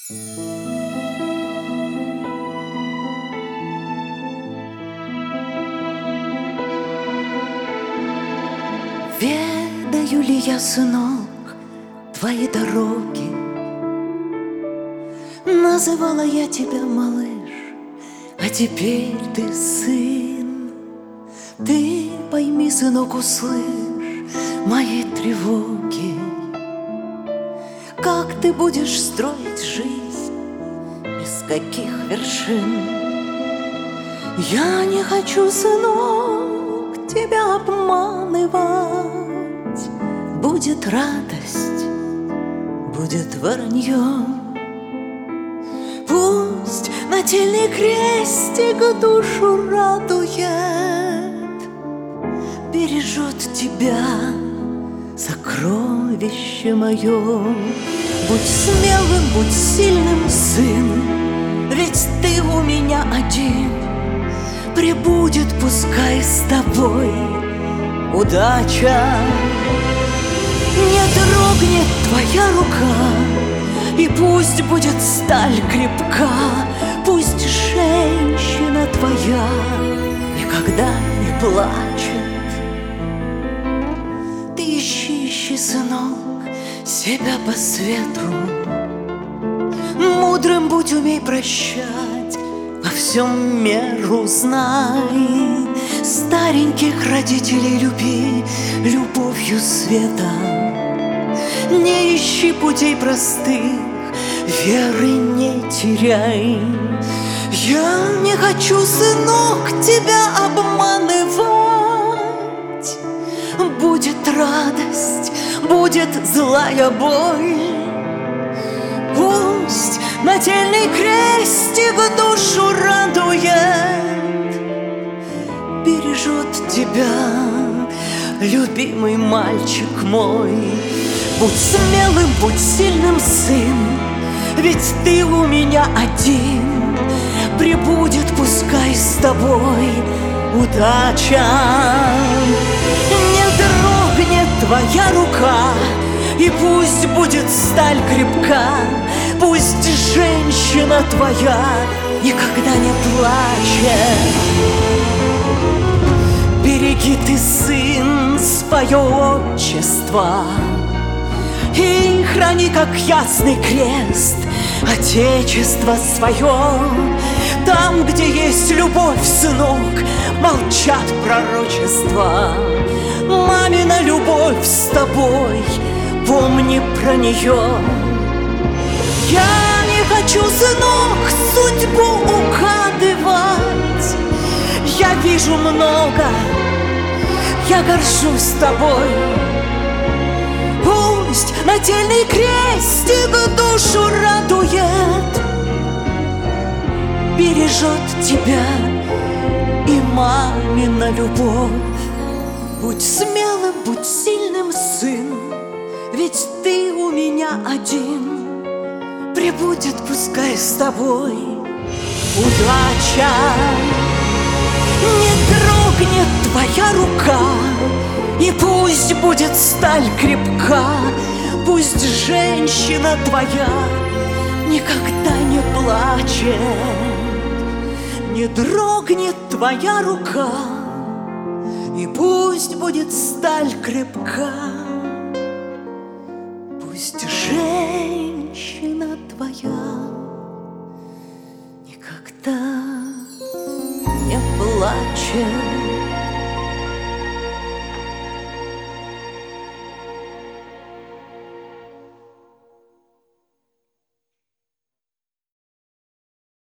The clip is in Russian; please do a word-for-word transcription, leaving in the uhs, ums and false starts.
Ведаю ли я, сынок, твои дороги? Называла я тебя малыш, а теперь ты сын. Ты пойми, сынок, услышь мои тревоги. Как ты будешь строить жизнь, из каких вершин? Я не хочу, сынок, тебя обманывать. Будет радость, будет вранье. Пусть нательный крестик душу радует, бережет тебя сокровище мое. Будь смелым, будь сильным, сын, ведь ты у меня один. Пребудет пускай с тобой удача. Не дрогнет твоя рука, и пусть будет сталь крепка. Пусть женщина твоя никогда не плачет. Ты ищи, ищи, сынок, себя по свету. Мудрым будь, умей прощать, во всем меру знай. Стареньких родителей люби любовью света. Не ищи путей простых, веры не теряй. Я не хочу, сынок, тебя обманывать. Будет радость, будет злая боль. Пусть нательный крестик душу радует, бережет тебя любимый мальчик мой. Будь смелым, будь сильным, сын, ведь ты у меня один. Пребудет пускай с тобой удача. Не дрогнет твоя рука, и пусть будет сталь крепка. Пусть женщина твоя никогда не плачет. Береги ты, сын, свое отчество, и храни, как ясный крест, отечество свое. Там, где есть любовь, сынок, молчат пророчества. Мамина любовь с тобой, помни про нее. Я не хочу, сынок, судьбу угадывать. Я вижу много, я горжусь тобой. Пусть нательный крестик душу радует, бережет тебя и мамина любовь. Будь смелым, будь сильным, сын, ведь ты у меня один. Пребудет пускай с тобой удача. Не дрогнет твоя рука, и пусть будет сталь крепка. Пусть женщина твоя никогда не плачет. Не дрогнет твоя рука, и пусть будет сталь крепка. Пусть женщина твоя никогда не плачет.